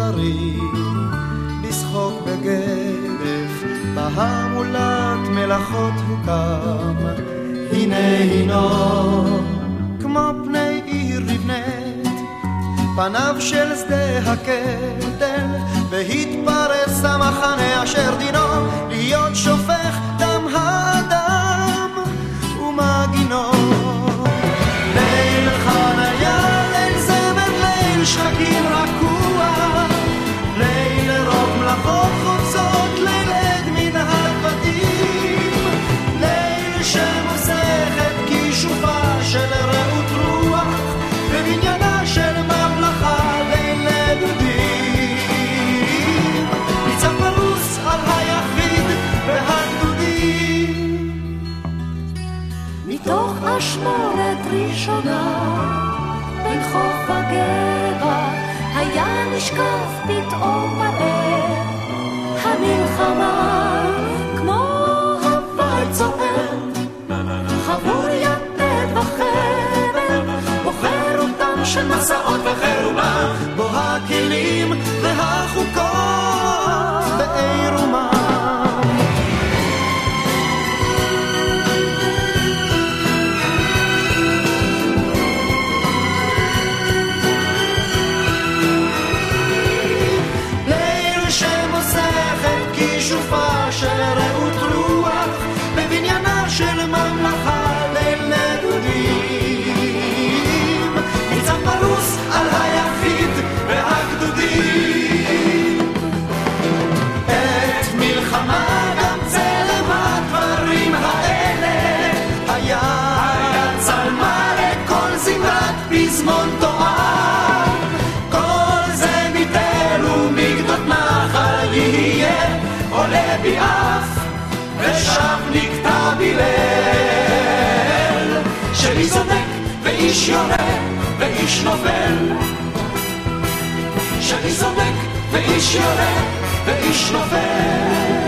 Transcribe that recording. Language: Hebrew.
דברים, לשחוק בגרף, בהמולת מלאכות הוקם. הנה הינו כמו פני עיר נבנית, פניו של שדה הקטל, והתפרס המחנה אשר דינו להיות שופך דם האדם ומגינו. ליל חניה, ליל זמר, ליל שחקים רקוע, ליל רוב מלאכות חוצות, ליל עד מן הדבטים, ליל שמוסכת כישופה של רעות רוח ובניינה של ממלכה, ליל דודים ניצב פרוס על היחיד והגדודים. מתוך אשמורת ראשונה בין חוף הגבע היה נשקף פתאום מראה המלחמה, כמו הוואי צוער חבור יתד וחבל, בוחר אותם של מסעות וחירומה, בו הכלים והחוקות בעירומה. שופה של רעות רוח בבניינה של ממלכה, ליל נדודים ניצב פרוס על היחיד והגדודים. את מלחמה גם צלם הדברים האלה היה צלמה לכל זמרת פזמון תואר, כל זה מתל ומגדות נחל יהיה עולה ביעף ושם נקטע בילל, שאיש צודק ואיש יורה ואיש נופל, שאיש צודק ואיש יורה ואיש נופל.